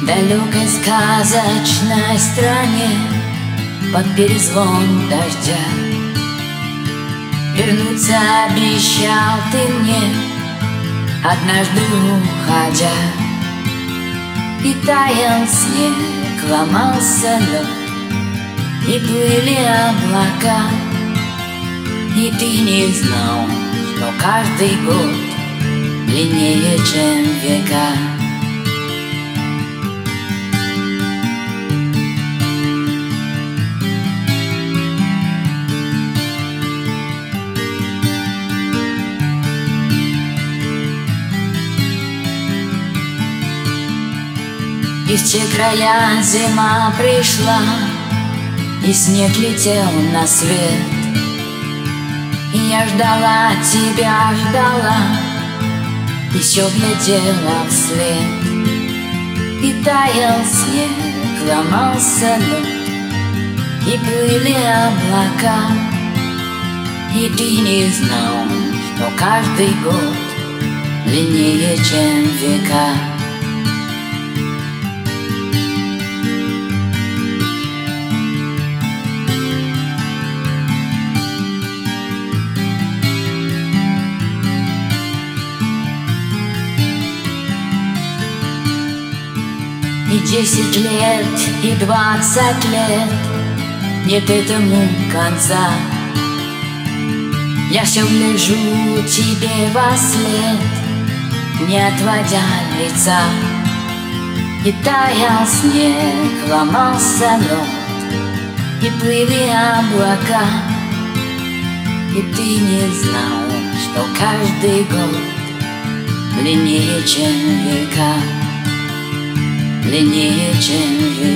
В далекой сказочной стране под перезвон дождя вернуться обещал ты мне, однажды уходя. И таял снег, ломался лед, и плыли облака. И ты не знал, что каждый год длиннее, чем века. И в те края зима пришла, и снег летел на свет. И я ждала тебя, ждала, и все глядела вслед. И таял снег, ломался лед, и плыли облака. И ты не знал, что каждый год длиннее, чем века. И 10 лет, и 20 лет, нет этому конца. Я все гляжу тебе во след, не отводя лица. И таял снег, ломался лед, и плыли облака. И ты не знал, что каждый год длиннее, чем века. Длиннее, чем века.